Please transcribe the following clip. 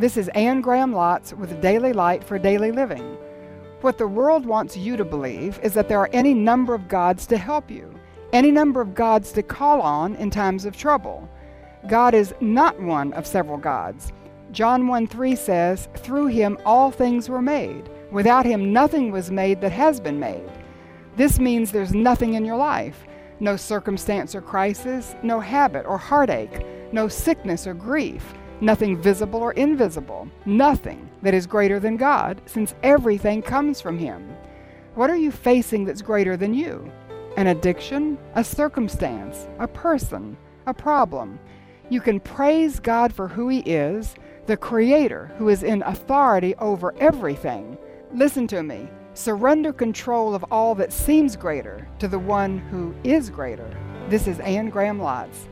This is Anne Graham Lotz with Daily Light for Daily Living. What the world wants you to believe is that there are any number of gods to help you, any number of gods to call on in times of trouble. God is not one of several gods. John 1:3 says, "Through him all things were made. Without him nothing was made that has been made." This means there's nothing in your life, no circumstance or crisis, no habit or heartache, no sickness or grief, nothing visible or invisible, nothing that is greater than God, since everything comes from him. What are you facing that's greater than you? An addiction, a circumstance, a person, a problem. You can praise God for who he is, the Creator who is in authority over everything. Listen to me. Surrender control of all that seems greater to the one who is greater. This is Anne Graham Lotz.